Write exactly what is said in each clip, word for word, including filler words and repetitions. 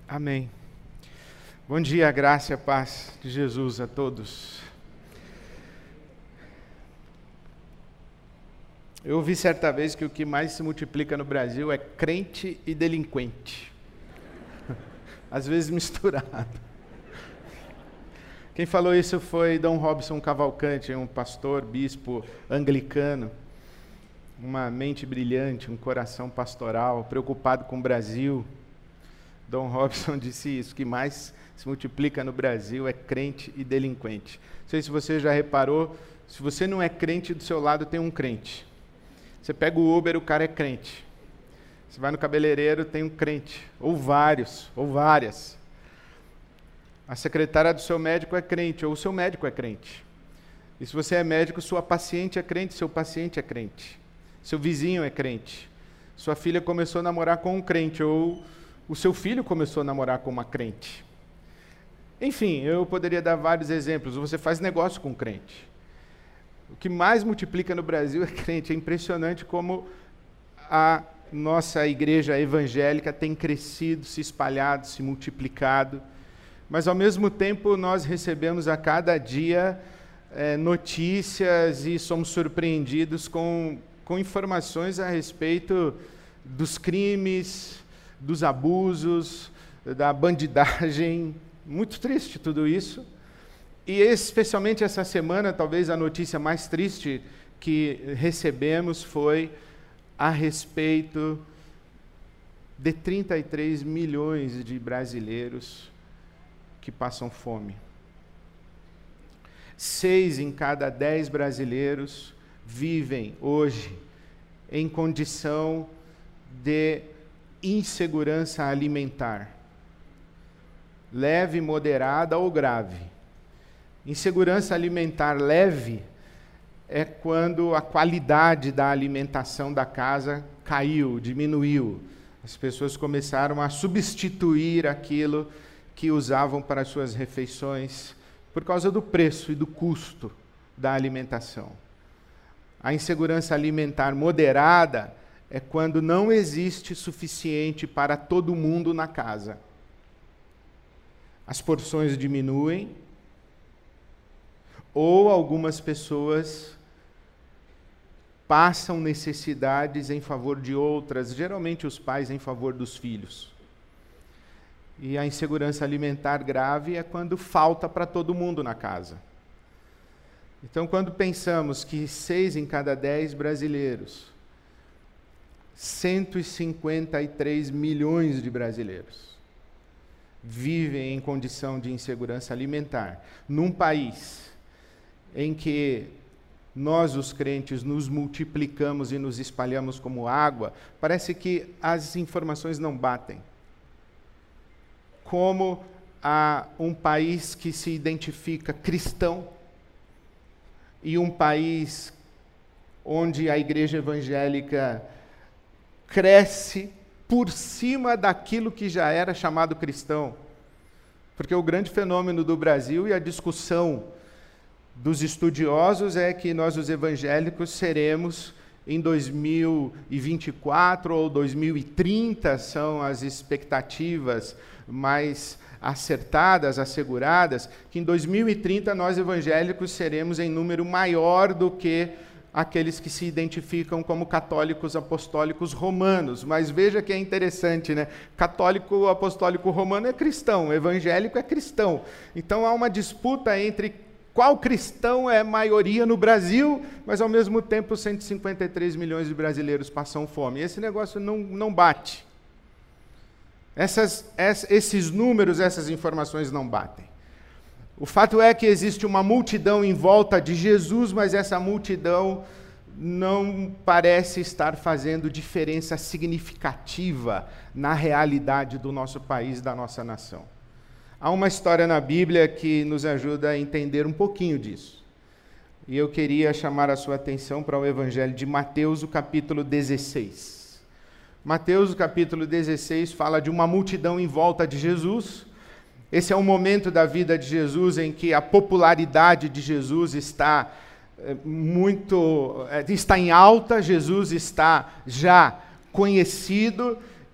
Amém. Bom dia, graça e a paz de Jesus a todos. Eu ouvi certa vez que o que mais se multiplica no Brasil é crente e delinquente. Às vezes misturado. Quem falou isso foi Dom Robson Cavalcante, um pastor, bispo anglicano. Uma mente brilhante, um coração pastoral, preocupado com o Brasil. Dom Robson disse isso, que mais se multiplica no Brasil é crente e delinquente. Não sei se você já reparou, se você não é crente, do seu lado tem um crente. Você pega o Uber, o cara é crente. Você vai no cabeleireiro, tem um crente, ou vários, ou várias. A secretária do seu médico é crente, ou o seu médico é crente. E se você é médico, sua paciente é crente, seu paciente é crente. Seu vizinho é crente. Sua filha começou a namorar com um crente, ou o seu filho começou a namorar com uma crente. Enfim, eu poderia dar vários exemplos. Você faz negócio com crente. O que mais multiplica no Brasil é crente. É impressionante como a nossa igreja evangélica tem crescido, se espalhado, se multiplicado. Mas, ao mesmo tempo, nós recebemos a cada dia é, notícias e somos surpreendidos com, com informações a respeito dos crimes, dos abusos, da bandidagem. Muito triste tudo isso. E especialmente essa semana, talvez a notícia mais triste que recebemos foi a respeito de trinta e três milhões de brasileiros que passam fome. Seis em cada dez brasileiros vivem hoje em condição de insegurança alimentar, leve, moderada ou grave. Insegurança alimentar leve é quando a qualidade da alimentação da casa caiu, diminuiu. As pessoas começaram a substituir aquilo que usavam para as suas refeições por causa do preço e do custo da alimentação. A insegurança alimentar moderada é quando não existe suficiente para todo mundo na casa. As porções diminuem, ou algumas pessoas passam necessidades em favor de outras, geralmente os pais em favor dos filhos. E a insegurança alimentar grave é quando falta para todo mundo na casa. Então, quando pensamos que seis em cada dez brasileiros, cento e cinquenta e três milhões de brasileiros, vivem em condição de insegurança alimentar, num país em que nós, os crentes, nos multiplicamos e nos espalhamos como água, parece que as informações não batem. Como há um país que se identifica cristão e um país onde a igreja evangélica cresce por cima daquilo que já era chamado cristão. Porque o grande fenômeno do Brasil e a discussão dos estudiosos é que nós, os evangélicos, seremos em dois mil e vinte e quatro ou dois mil e trinta, são as expectativas mais acertadas, asseguradas, que em dois mil e trinta nós, evangélicos, seremos em número maior do que aqueles que se identificam como católicos apostólicos romanos. Mas veja que é interessante, né? Católico apostólico romano é cristão, evangélico é cristão. Então há uma disputa entre qual cristão é maioria no Brasil, mas ao mesmo tempo cento e cinquenta e três milhões de brasileiros passam fome. Esse negócio não, não bate. Essas, esses números, essas informações não batem. O fato é que existe uma multidão em volta de Jesus, mas essa multidão não parece estar fazendo diferença significativa na realidade do nosso país, da nossa nação. Há uma história na Bíblia que nos ajuda a entender um pouquinho disso. E eu queria chamar a sua atenção para o Evangelho de Mateus, o capítulo dezesseis. Mateus, o capítulo dezesseis, fala de uma multidão em volta de Jesus. Esse é um momento da vida de Jesus em que a popularidade de Jesus está é, muito, é, está em alta, Jesus está já conhecido,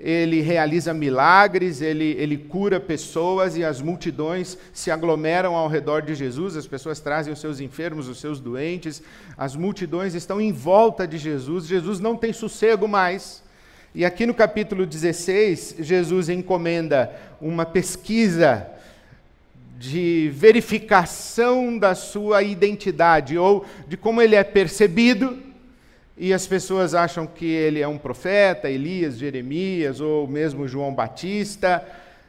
ele realiza milagres, ele, ele cura pessoas e as multidões se aglomeram ao redor de Jesus, as pessoas trazem os seus enfermos, os seus doentes, as multidões estão em volta de Jesus, Jesus não tem sossego mais. E aqui no capítulo dezesseis, Jesus encomenda uma pesquisa de verificação da sua identidade, ou de como ele é percebido. E as pessoas acham que ele é um profeta, Elias, Jeremias, ou mesmo João Batista.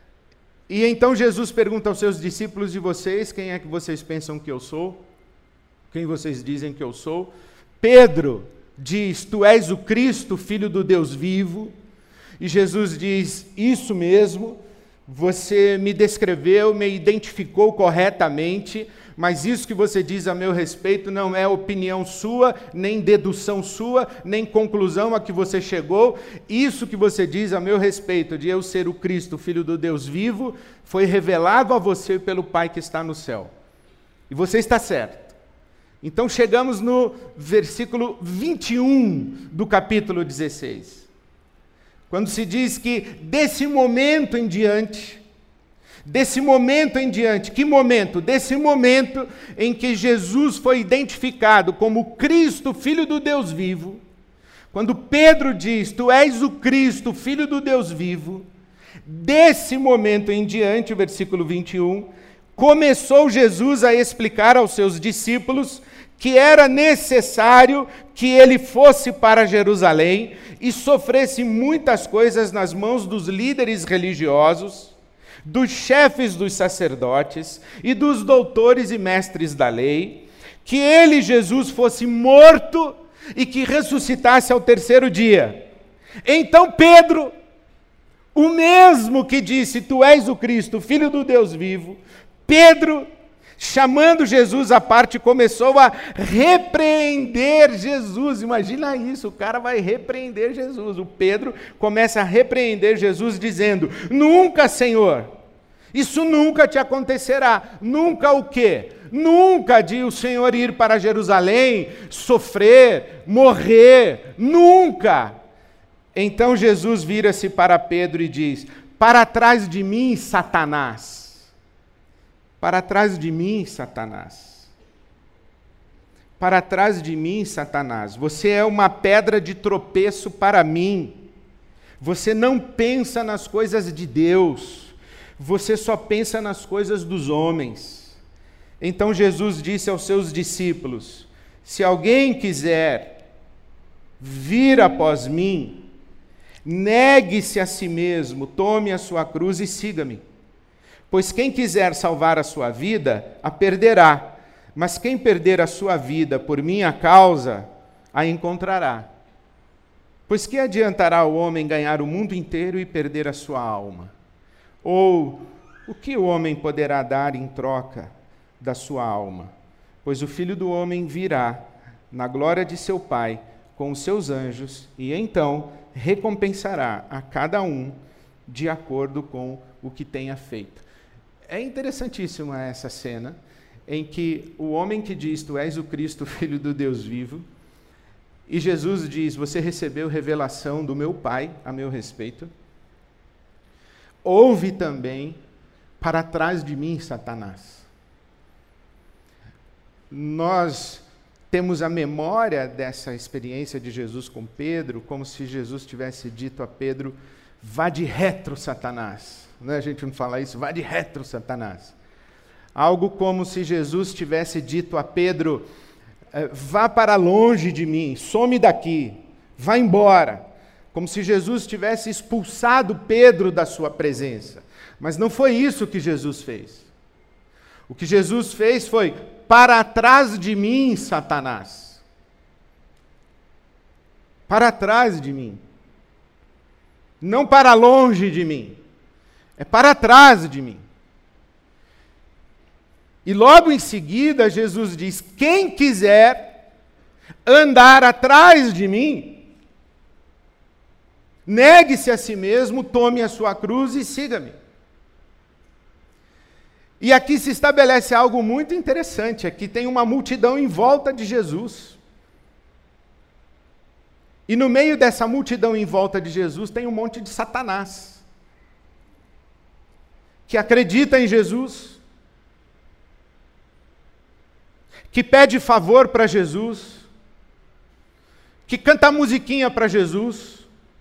E então Jesus pergunta aos seus discípulos: e vocês, quem é que vocês pensam que eu sou? Quem vocês dizem que eu sou? Pedro diz: tu és o Cristo, Filho do Deus vivo. E Jesus diz: isso mesmo, você me descreveu, me identificou corretamente, mas isso que você diz a meu respeito não é opinião sua, nem dedução sua, nem conclusão a que você chegou. Isso que você diz a meu respeito, de eu ser o Cristo, Filho do Deus vivo, foi revelado a você pelo Pai que está no céu. E você está certo. Então chegamos no versículo vinte e um do capítulo dezesseis. Quando se diz que desse momento em diante, Desse momento em diante, que momento? Desse momento em que Jesus foi identificado como Cristo, Filho do Deus vivo, quando Pedro diz: tu és o Cristo, Filho do Deus vivo, desse momento em diante, o versículo vinte e um, começou Jesus a explicar aos seus discípulos que era necessário que ele fosse para Jerusalém e sofresse muitas coisas nas mãos dos líderes religiosos, dos chefes dos sacerdotes e dos doutores e mestres da lei, que ele, Jesus, fosse morto e que ressuscitasse ao terceiro dia. Então Pedro, o mesmo que disse: tu és o Cristo, Filho do Deus vivo, Pedro, chamando Jesus à parte, começou a repreender Jesus. Imagina isso, o cara vai repreender Jesus. O Pedro começa a repreender Jesus, dizendo: nunca, Senhor, isso nunca te acontecerá. Nunca o quê? Nunca de o Senhor ir para Jerusalém, sofrer, morrer. Nunca. Então Jesus vira-se para Pedro e diz: para trás de mim, Satanás. Para trás de mim, Satanás. Para trás de mim, Satanás. Você é uma pedra de tropeço para mim. Você não pensa nas coisas de Deus. Você só pensa nas coisas dos homens. Então Jesus disse aos seus discípulos: se alguém quiser vir após mim, negue-se a si mesmo, tome a sua cruz e siga-me. Pois quem quiser salvar a sua vida, a perderá. Mas quem perder a sua vida por minha causa, a encontrará. Pois que adiantará o homem ganhar o mundo inteiro e perder a sua alma? Ou o que o homem poderá dar em troca da sua alma? Pois o Filho do Homem virá na glória de seu Pai com os seus anjos, e então recompensará a cada um de acordo com o que tenha feito. É interessantíssima essa cena, em que o homem que diz: tu és o Cristo, Filho do Deus vivo, e Jesus diz: você recebeu revelação do meu Pai a meu respeito. Ouve também: para trás de mim, Satanás. Nós temos a memória dessa experiência de Jesus com Pedro, como se Jesus tivesse dito a Pedro: vá de retro, Satanás. Não é, a gente não fala isso? Vá de retro, Satanás. Algo como se Jesus tivesse dito a Pedro: vá para longe de mim, some daqui, vá embora. Como se Jesus tivesse expulsado Pedro da sua presença. Mas não foi isso que Jesus fez. O que Jesus fez foi: para trás de mim, Satanás. Para trás de mim. Não para longe de mim. É para trás de mim. E logo em seguida, Jesus diz: quem quiser andar atrás de mim, negue-se a si mesmo, tome a sua cruz e siga-me. E aqui se estabelece algo muito interessante. Aqui tem uma multidão em volta de Jesus. E no meio dessa multidão em volta de Jesus tem um monte de Satanás, que acredita em Jesus, que pede favor para Jesus, que canta musiquinha para Jesus,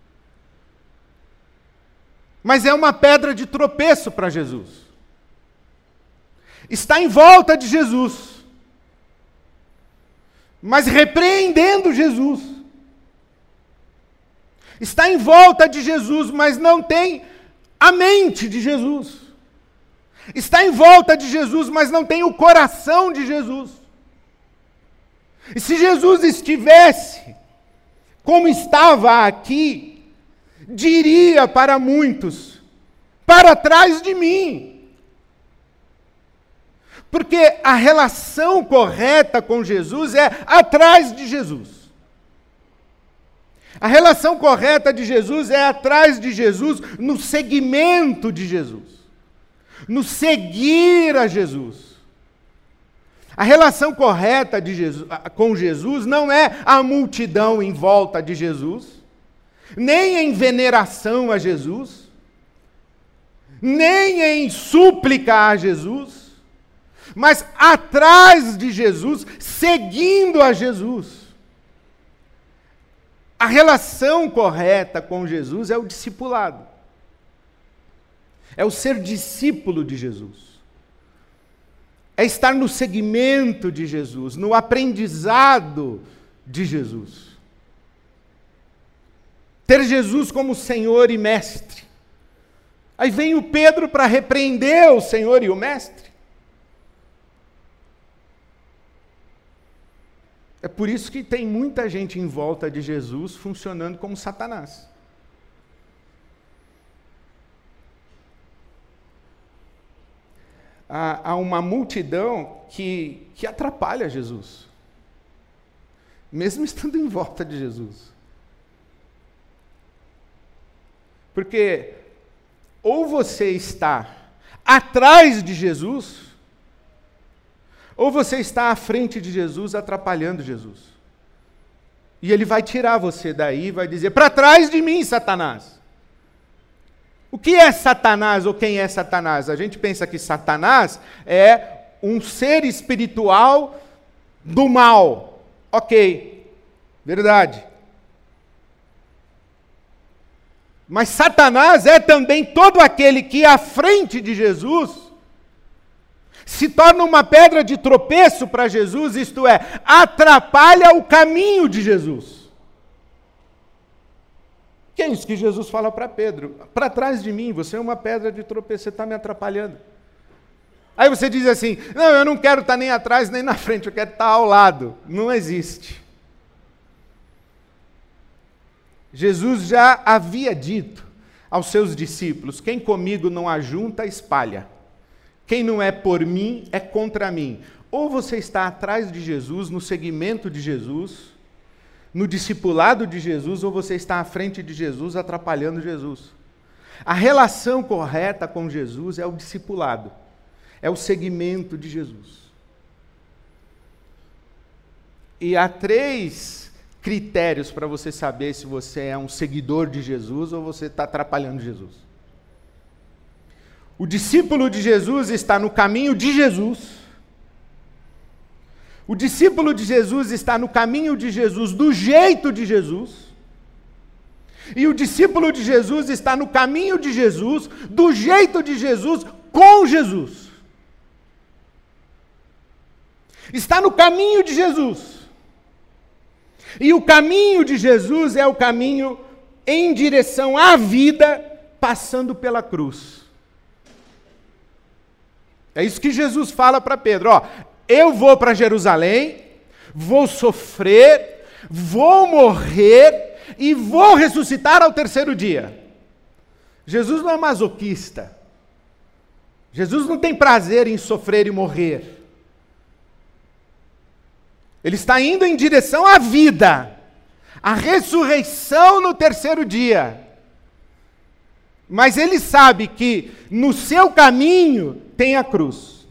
mas é uma pedra de tropeço para Jesus. Está em volta de Jesus, mas repreendendo Jesus. Está em volta de Jesus, mas não tem a mente de Jesus. Está em volta de Jesus, mas não tem o coração de Jesus. E se Jesus estivesse como estava aqui, diria para muitos: para trás de mim. Porque a relação correta com Jesus é atrás de Jesus. A relação correta de Jesus é atrás de Jesus, no seguimento de Jesus, no seguir a Jesus. A relação correta de Jesus, com Jesus não é a multidão em volta de Jesus, nem em veneração a Jesus, nem em súplica a Jesus, mas atrás de Jesus, seguindo a Jesus. A relação correta com Jesus é o discipulado. É o ser discípulo de Jesus. É estar no seguimento de Jesus, no aprendizado de Jesus. Ter Jesus como Senhor e Mestre. Aí vem o Pedro para repreender o Senhor e o Mestre. É por isso que tem muita gente em volta de Jesus funcionando como Satanás. Há, há uma multidão que, que atrapalha Jesus, mesmo estando em volta de Jesus. Porque ou você está atrás de Jesus, ou você está à frente de Jesus, atrapalhando Jesus. E ele vai tirar você daí e vai dizer: para trás de mim, Satanás. O que é Satanás ou quem é Satanás? A gente pensa que Satanás é um ser espiritual do mal. Ok, verdade. Mas Satanás é também todo aquele que à frente de Jesus se torna uma pedra de tropeço para Jesus, isto é, atrapalha o caminho de Jesus. Que é isso que Jesus fala para Pedro: para trás de mim, você é uma pedra de tropeço, você está me atrapalhando. Aí você diz assim: não, eu não quero estar nem atrás nem na frente, eu quero estar ao lado. Não existe. Jesus já havia dito aos seus discípulos: quem comigo não ajunta, espalha. Quem não é por mim, é contra mim. Ou você está atrás de Jesus, no seguimento de Jesus, no discipulado de Jesus, ou você está à frente de Jesus, atrapalhando Jesus. A relação correta com Jesus é o discipulado, é o seguimento de Jesus. E há três critérios para você saber se você é um seguidor de Jesus ou você está atrapalhando Jesus. O discípulo de Jesus está no caminho de Jesus. O discípulo de Jesus está no caminho de Jesus, do jeito de Jesus. E o discípulo de Jesus está no caminho de Jesus, do jeito de Jesus, com Jesus. Está no caminho de Jesus. E o caminho de Jesus é o caminho em direção à vida, passando pela cruz. É isso que Jesus fala para Pedro: ó, eu vou para Jerusalém, vou sofrer, vou morrer e vou ressuscitar ao terceiro dia. Jesus não é masoquista. Jesus não tem prazer em sofrer e morrer. Ele está indo em direção à vida, à ressurreição no terceiro dia. Mas ele sabe que no seu caminho tem a cruz.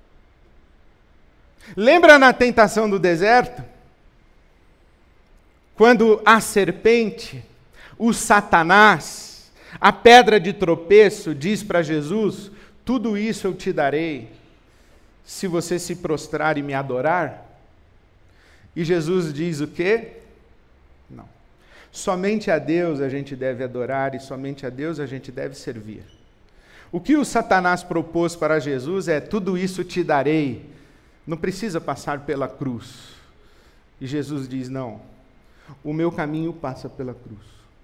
Lembra na tentação do deserto? Quando a serpente, o Satanás, a pedra de tropeço, diz para Jesus: tudo isso eu te darei, se você se prostrar e me adorar. E Jesus diz o quê? Não. Somente a Deus a gente deve adorar e somente a Deus a gente deve servir. O que o Satanás propôs para Jesus é: tudo isso te darei, não precisa passar pela cruz. E Jesus diz: não, o meu caminho passa pela cruz.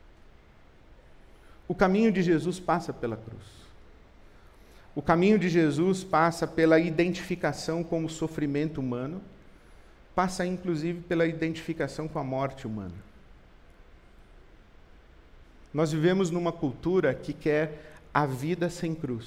O caminho de Jesus passa pela cruz. O caminho de Jesus passa pela identificação com o sofrimento humano, passa inclusive pela identificação com a morte humana. Nós vivemos numa cultura que quer a vida sem cruz,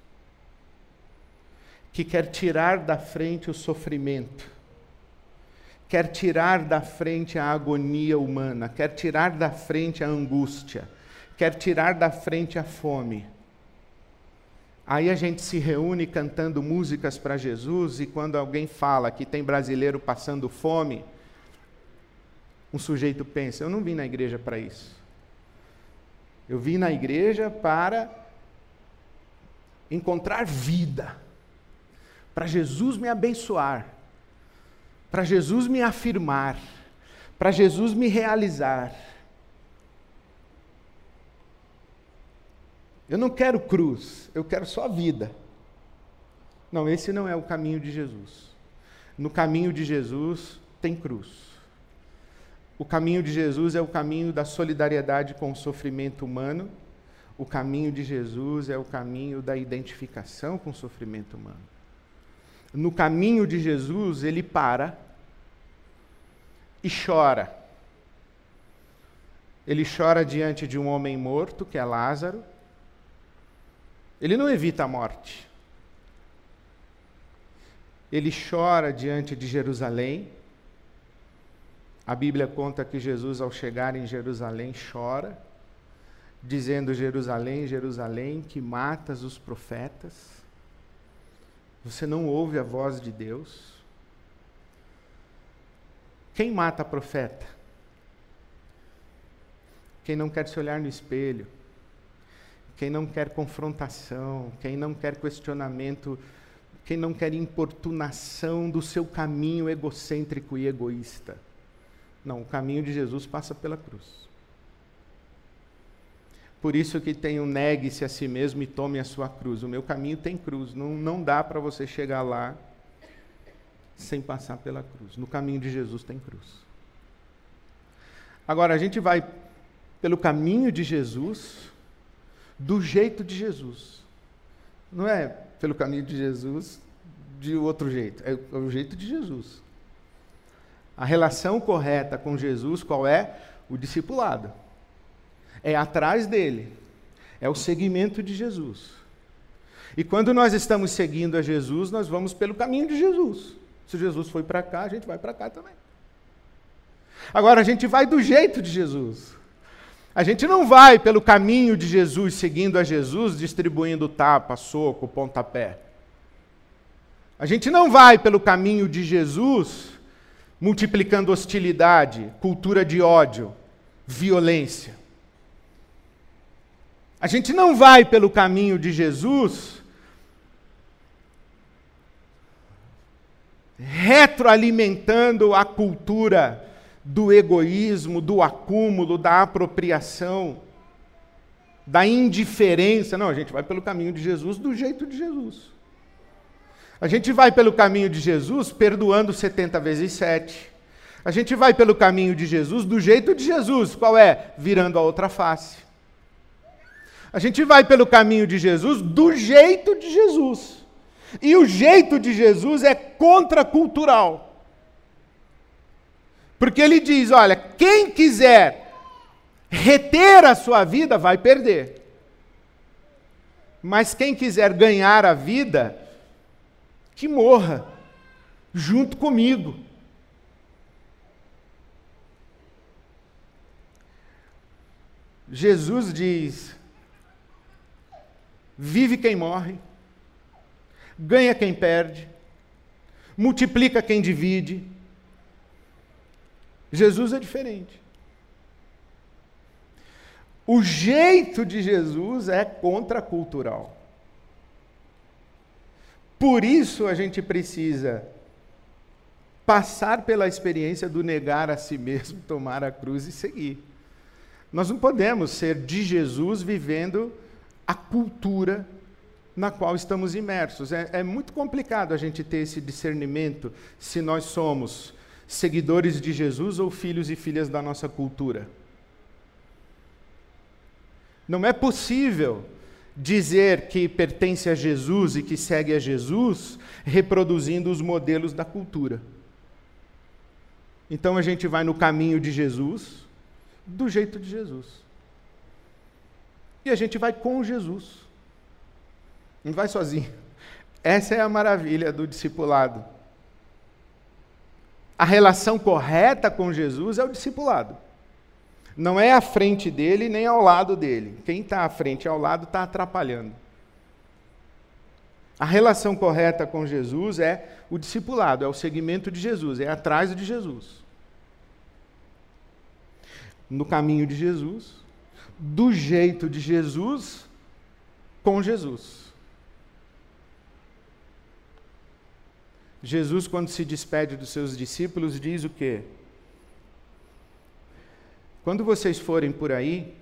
que quer tirar da frente o sofrimento, quer tirar da frente a agonia humana, quer tirar da frente a angústia, quer tirar da frente a fome. Aí a gente se reúne cantando músicas para Jesus, e quando alguém fala que tem brasileiro passando fome, um sujeito pensa: eu não vim na igreja para isso. Eu vim na igreja para encontrar vida, para Jesus me abençoar, para Jesus me afirmar, para Jesus me realizar. Eu não quero cruz, eu quero só vida. Não, esse não é o caminho de Jesus. No caminho de Jesus tem cruz. O caminho de Jesus é o caminho da solidariedade com o sofrimento humano. O caminho de Jesus é o caminho da identificação com o sofrimento humano. No caminho de Jesus, ele para e chora. Ele chora diante de um homem morto, que é Lázaro. Ele não evita a morte. Ele chora diante de Jerusalém. A Bíblia conta que Jesus, ao chegar em Jerusalém, chora, dizendo: Jerusalém, Jerusalém, que matas os profetas. Você não ouve a voz de Deus? Quem mata profeta? Quem não quer se olhar no espelho, quem não quer confrontação, quem não quer questionamento, quem não quer importunação do seu caminho egocêntrico e egoísta. Não, o caminho de Jesus passa pela cruz. Por isso que tem um negue-se a si mesmo e tome a sua cruz. O meu caminho tem cruz, não, não dá para você chegar lá sem passar pela cruz. No caminho de Jesus tem cruz. Agora, a gente vai pelo caminho de Jesus, do jeito de Jesus. Não é pelo caminho de Jesus de outro jeito, é o jeito de Jesus. A relação correta com Jesus, qual é? O discipulado. É atrás dele. É o seguimento de Jesus. E quando nós estamos seguindo a Jesus, nós vamos pelo caminho de Jesus. Se Jesus foi para cá, a gente vai para cá também. Agora, a gente vai do jeito de Jesus. A gente não vai pelo caminho de Jesus, seguindo a Jesus, distribuindo tapa, soco, pontapé. A gente não vai pelo caminho de Jesus, multiplicando hostilidade, cultura de ódio, violência. A gente não vai pelo caminho de Jesus retroalimentando a cultura do egoísmo, do acúmulo, da apropriação, da indiferença. Não, a gente vai pelo caminho de Jesus do jeito de Jesus. A gente vai pelo caminho de Jesus perdoando setenta vezes sete. A gente vai pelo caminho de Jesus do jeito de Jesus. Qual é? Virando a outra face. A gente vai pelo caminho de Jesus do jeito de Jesus. E o jeito de Jesus é contracultural. Porque ele diz: olha, quem quiser reter a sua vida vai perder. Mas quem quiser ganhar a vida, que morra junto comigo. Jesus diz: vive quem morre, ganha quem perde, multiplica quem divide. Jesus é diferente. O jeito de Jesus é contracultural. Por isso a gente precisa passar pela experiência do negar a si mesmo, tomar a cruz e seguir. Nós não podemos ser de Jesus vivendo a cultura na qual estamos imersos. É, é muito complicado a gente ter esse discernimento se nós somos seguidores de Jesus ou filhos e filhas da nossa cultura. Não é possível dizer que pertence a Jesus e que segue a Jesus reproduzindo os modelos da cultura. Então a gente vai no caminho de Jesus, do jeito de Jesus. E a gente vai com Jesus. Não vai sozinho. Essa é a maravilha do discipulado. A relação correta com Jesus é o discipulado. Não é à frente dele, nem ao lado dele. Quem está à frente e ao lado está atrapalhando. A relação correta com Jesus é o discipulado, é o seguimento de Jesus, é atrás de Jesus. No caminho de Jesus, do jeito de Jesus, com Jesus. Jesus, quando se despede dos seus discípulos, diz o quê? Quando vocês forem por aí,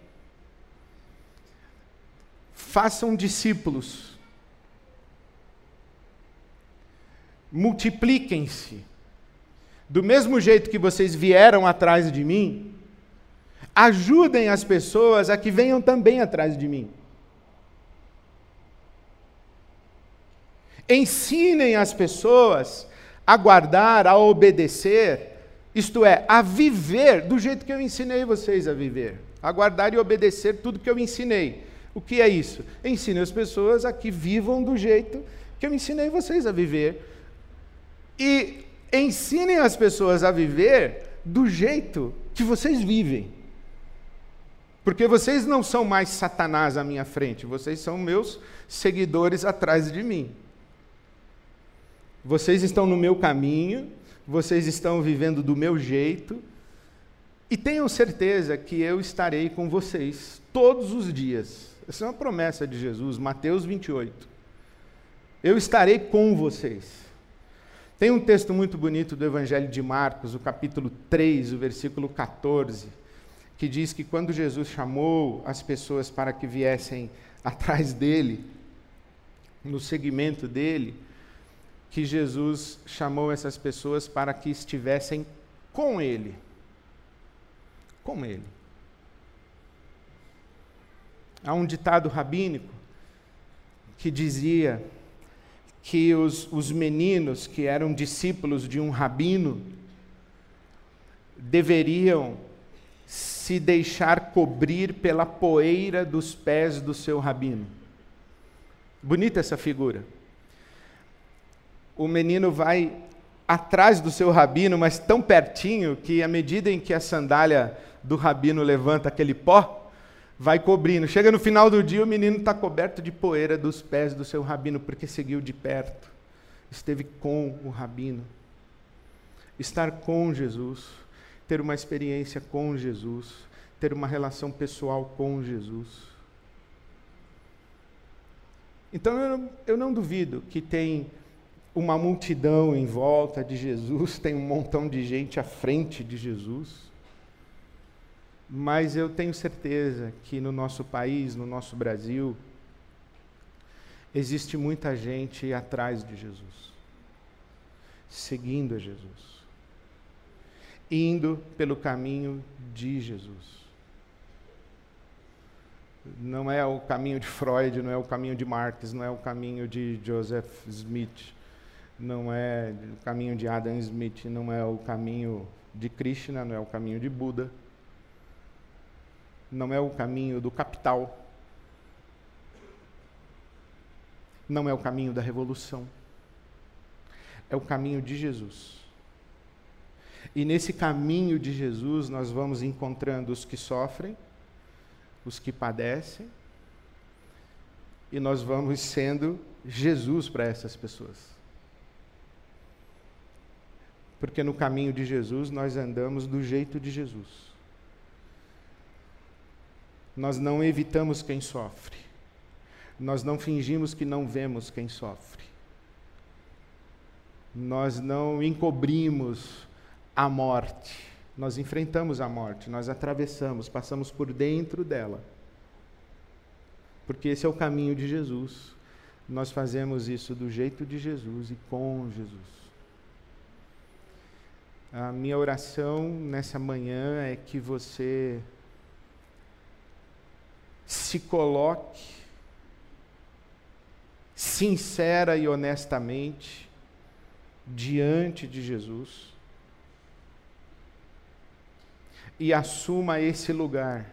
façam discípulos. Multipliquem-se. Do mesmo jeito que vocês vieram atrás de mim, ajudem as pessoas a que venham também atrás de mim. Ensinem as pessoas a guardar, a obedecer, isto é, a viver do jeito que eu ensinei vocês a viver. A guardar e obedecer tudo que eu ensinei. O que é isso? Ensine as pessoas a que vivam do jeito que eu ensinei vocês a viver. E ensinem as pessoas a viver do jeito que vocês vivem. Porque vocês não são mais Satanás à minha frente, vocês são meus seguidores atrás de mim. Vocês estão no meu caminho, vocês estão vivendo do meu jeito, e tenham certeza que eu estarei com vocês todos os dias. Essa é uma promessa de Jesus, Mateus vinte e oito. Eu estarei com vocês. Tem um texto muito bonito do Evangelho de Marcos, o capítulo três, o versículo quatorze, que diz que quando Jesus chamou as pessoas para que viessem atrás dele, no seguimento dele, que Jesus chamou essas pessoas para que estivessem com ele. Com ele. Há um ditado rabínico que dizia que os, os meninos que eram discípulos de um rabino deveriam se deixar cobrir pela poeira dos pés do seu rabino. Bonita essa figura. O menino vai atrás do seu rabino, mas tão pertinho que, à medida em que a sandália do rabino levanta aquele pó, vai cobrindo. Chega no final do dia, o menino está coberto de poeira dos pés do seu rabino, porque seguiu de perto, esteve com o rabino. Estar com Jesus, ter uma experiência com Jesus, ter uma relação pessoal com Jesus. Então, eu não, eu não duvido que tem uma multidão em volta de Jesus, tem um montão de gente à frente de Jesus, mas eu tenho certeza que no nosso país, no nosso Brasil, existe muita gente atrás de Jesus, seguindo a Jesus, indo pelo caminho de Jesus. Não é o caminho de Freud, não é o caminho de Marx, não é o caminho de Joseph Smith, não é o caminho de Adam Smith, não é o caminho de Krishna, não é o caminho de Buda, não é o caminho do capital, não é o caminho da revolução, é o caminho de Jesus. E nesse caminho de Jesus nós vamos encontrando os que sofrem, os que padecem, e nós vamos sendo Jesus para essas pessoas. Porque no caminho de Jesus nós andamos do jeito de Jesus. Nós não evitamos quem sofre. Nós não fingimos que não vemos quem sofre. Nós não encobrimos a morte. Nós enfrentamos a morte, nós atravessamos, passamos por dentro dela. Porque esse é o caminho de Jesus. Nós fazemos isso do jeito de Jesus e com Jesus. A minha oração nessa manhã é que você se coloque sincera e honestamente diante de Jesus e assuma esse lugar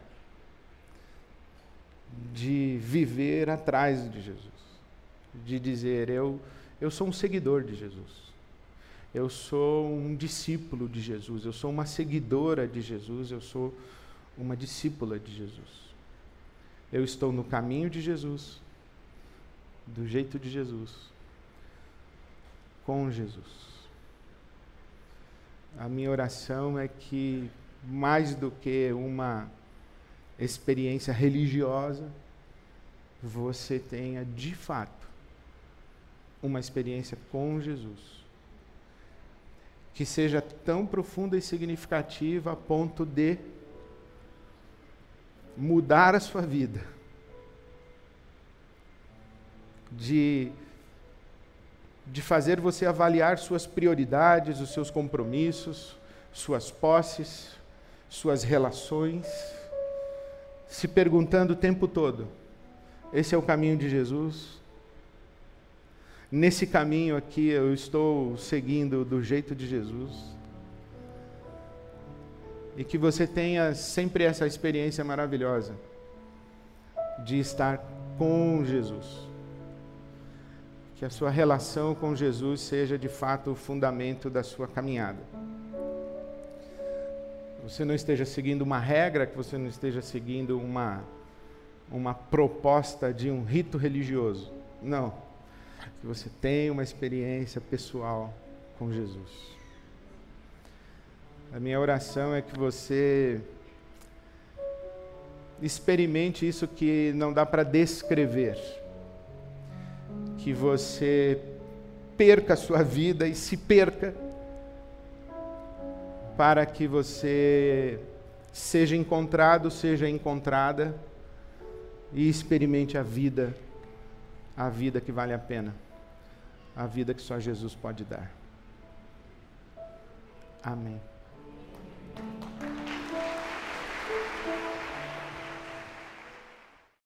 de viver atrás de Jesus, de dizer, eu, eu sou um seguidor de Jesus, eu sou um discípulo de Jesus, eu sou uma seguidora de Jesus, eu sou uma discípula de Jesus. Eu estou no caminho de Jesus, do jeito de Jesus, com Jesus. A minha oração é que, mais do que uma experiência religiosa, você tenha, de fato, uma experiência com Jesus, que seja tão profunda e significativa a ponto de mudar a sua vida, de, de fazer você avaliar suas prioridades, os seus compromissos, suas posses, suas relações, se perguntando o tempo todo, esse é o caminho de Jesus? Nesse caminho aqui eu estou seguindo do jeito de Jesus? E que você tenha sempre essa experiência maravilhosa de estar com Jesus. Que a sua relação com Jesus seja de fato o fundamento da sua caminhada. Que você não esteja seguindo uma regra, que você não esteja seguindo uma, uma proposta de um rito religioso. Não. Que você tenha uma experiência pessoal com Jesus. A minha oração é que você experimente isso que não dá para descrever. Que você perca a sua vida e se perca para que você seja encontrado, seja encontrada e experimente a vida, a vida que vale a pena, a vida que só Jesus pode dar. Amém.